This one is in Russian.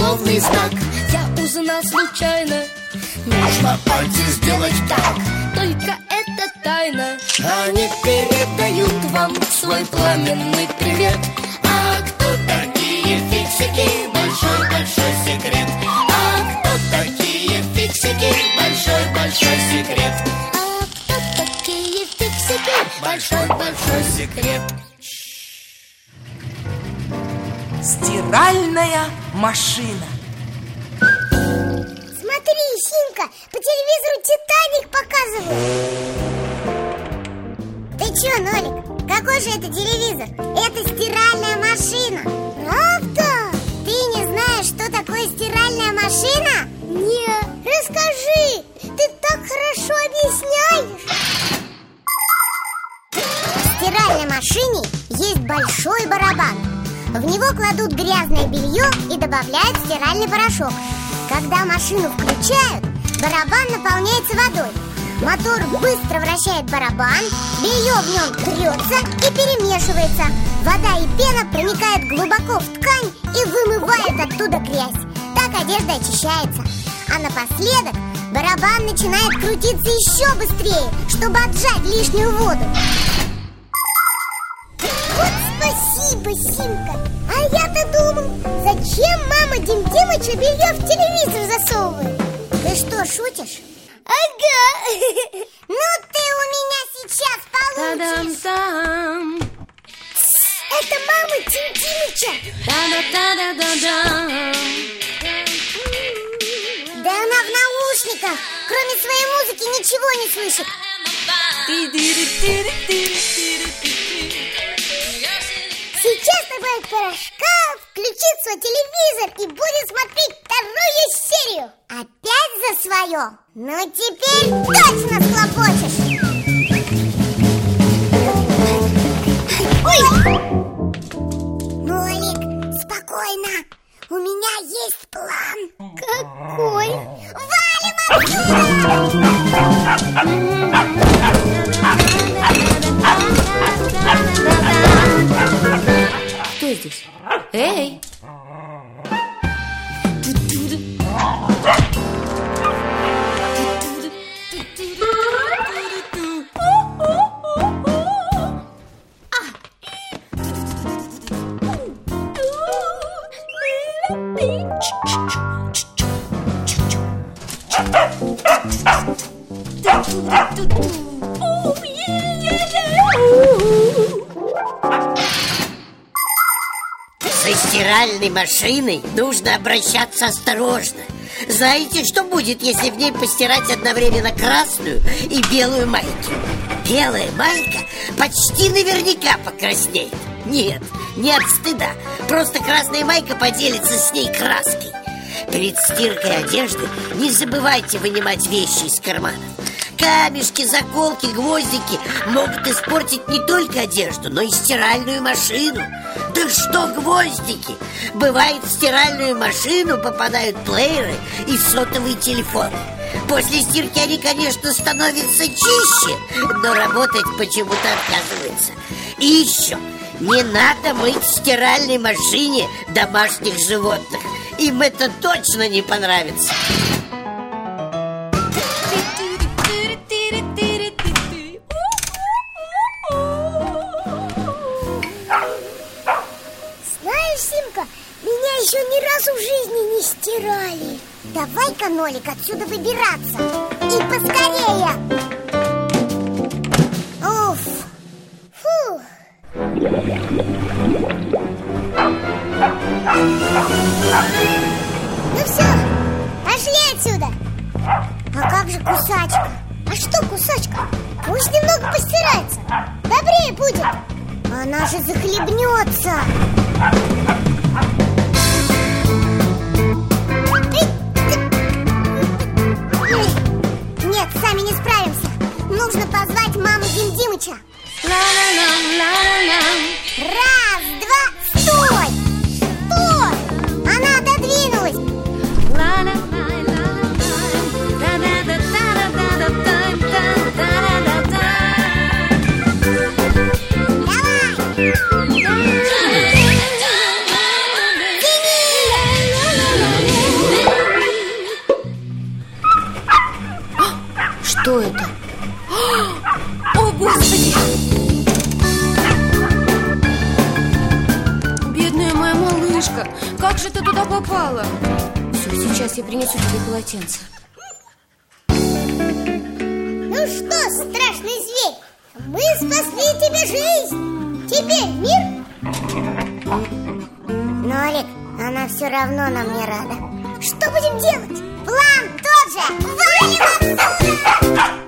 условный знак. Я узнал случайно. Нужно пальцы сделать так. Только это тайна. Они передают вам свой пламенный привет. А кто такие фиксики? Большой-большой секрет. А кто такие фиксики? Большой-большой секрет. А кто такие фиксики? Большой-большой секрет. Стиральная машина. Смотри, Симка, по телевизору «Титаник» показывают. Ты чё, Нолик, какой же это телевизор? Это стиральная машина. Правда? Ты не знаешь, что такое стиральная машина? Нет, расскажи, ты так хорошо объясняешь. В стиральной машине есть большой барабан. В него кладут грязное белье и добавляют стиральный порошок. Когда машину включают, барабан наполняется водой. Мотор быстро вращает барабан, белье в нем трется и перемешивается. Вода и пена проникают глубоко в ткань и вымывает оттуда грязь. Так одежда очищается. А напоследок барабан начинает крутиться еще быстрее, чтобы отжать лишнюю воду. Вот спасибо, Симка. А я-то думал, зачем мама Дим Димыча белье в телевизор засовывает? Ты что, шутишь? Ага. Ну ты у меня сейчас получишь. Та-дам-там. Это мама Дим Димыча. Та-да-та-да-да-да. Да она в наушниках. Кроме своей музыки ничего не слышит. Сейчас добавит порошка, включит свой телевизор и будет смотреть вторую серию. Опять за свое? Ну теперь точно схлопочешь. Ой! Нолик, спокойно. У меня есть план. Какой? Валим отсюда! Кто здесь? Эй! Со стиральной машиной нужно обращаться осторожно. Знаете, что будет, если в ней постирать одновременно красную и белую майки? Белая майка почти наверняка покраснеет. Нет, не от стыда. Просто красная майка поделится с ней краской. Перед стиркой одежды не забывайте вынимать вещи из карманов. Камешки, заколки, гвоздики могут испортить не только одежду, но и стиральную машину. Да что гвоздики! Бывает, в стиральную машину попадают плееры и сотовые телефоны. После стирки они, конечно, становятся чище, но работать почему-то отказываются. И еще, не надо мыть в стиральной машине домашних животных. Им это точно не понравится. Знаешь, Симка, меня еще ни разу в жизни не стирали. Давай-ка, Нолик, отсюда выбираться. И поскорее. Уф. Фух. Ну все, пошли отсюда. А как же кусачка? А что кусачка? Пусть немного постирается. Добрее будет. Она же захлебнется. Нет, сами не справимся. Нужно позвать маму Дим Димыча. Раз, два, стой! Стой! Она отодвинулась. Давай! О, Господи! Бедная моя малышка, как же ты туда попала? Все, сейчас я принесу тебе полотенце. Ну что, страшный зверь, мы спасли тебе жизнь. Теперь мир. Но, Олег, она все равно нам не рада. Что будем делать? План тот же. Валим отсюда!